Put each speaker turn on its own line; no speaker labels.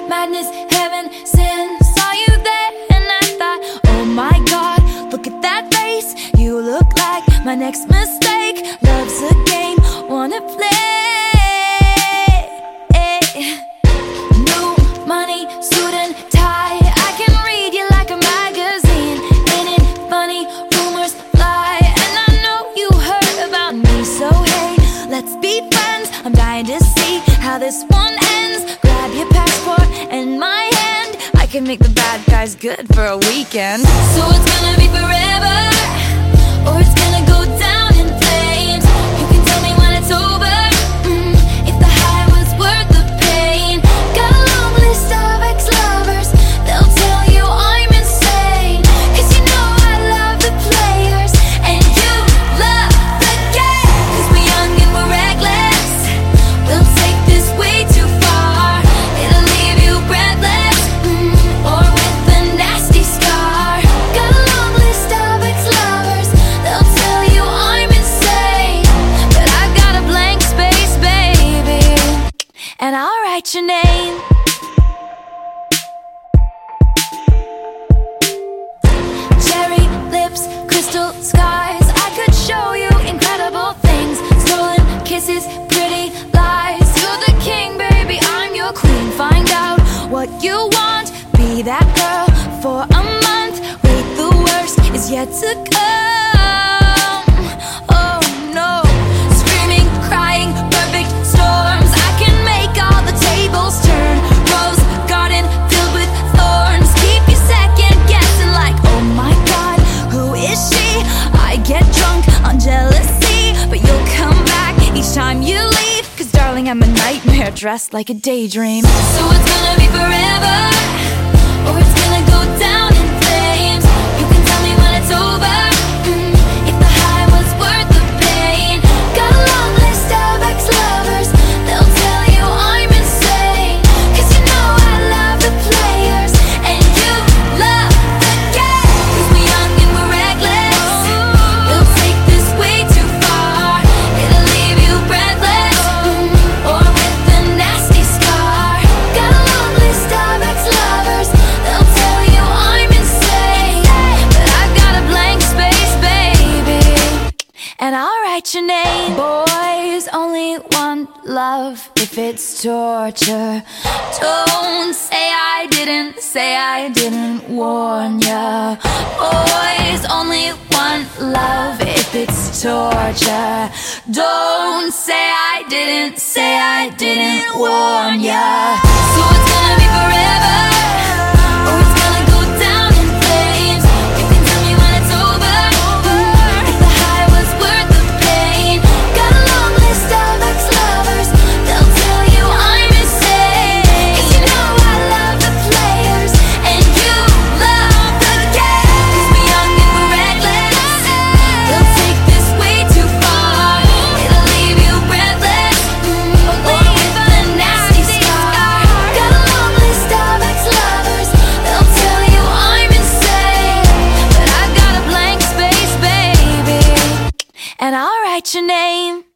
madness, heaven, sin. Saw you there and I thought, oh my God, look at that face. You look like my next mistake. Love's a game, wanna play. New money, suit and tie. I can read you like a magazine. Ain't it funny? Rumors fly, and I know you heard about me. So hey, let's be friends. I'm dying to see how this one ends. Grab your passport and my hand. I can make the bad guys good for a weekend. So it's gonna be forever, or it's gonna go down in flames. You can tell me when it's over, if the high was worth the pain. Got a long list of ex-lovers, they'll tell you I'm insane. Cause you know I love the players, and you love the game. Cause we're young and we're reckless, we'll take this way too far. It'll leave you breathless, or with a nasty scar. Got a long list of ex-lovers, they'll tell you I'm insane. But I've got a blank space, baby, and I'll write your name. Cherry lips, crystal skies. I could show you incredible things. Stolen kisses, pretty lies. You're the king, baby, I'm your queen. Find out what you want, be that girl for a month. Wait, the worst is yet to come. Oh no, screaming, crying, perfect storms. I can make all the tables turn. Rose garden filled with thorns. Keep you second guessing like, oh my God, who is she? I get drunk on jealousy, but you'll come back each time you leave. Cause darling, I'm a nightmare dressed like a daydream. So it's gonna be forever, or it's gonna go down in flames. You can tell me when it's over, if the high was worth the pain. Got a long list of ex-lovers, they'll tell you I'm insane. Cause you know I love the players, and you love the game. Cause we're young and we're reckless, we'll take this way too far. It'll leave you breathless, or with a nasty scar. Got a long list of ex-lovers, they'll tell you I'm insane. But I've got a blank space, baby, and I'll write your name. Boys only want love if it's torture. Don't say I didn't warn ya. Boys only want love if it's torture. Don't say I didn't warn ya. So it's gonna be forever, or it's gonna go down in flames. You can tell me when it's over, if the high was worth the pain. Got a long list of ex-lovers, they'll tell you I'm insane. Cause you know I love the players, and you love the game. Cause we're young and we're reckless, we'll take this way too far. It'll leave you breathless, or with a nasty scar. Got a long list of ex-lovers, they'll tell you I'm insane. But I've got a blank space, baby, and I'll write your name.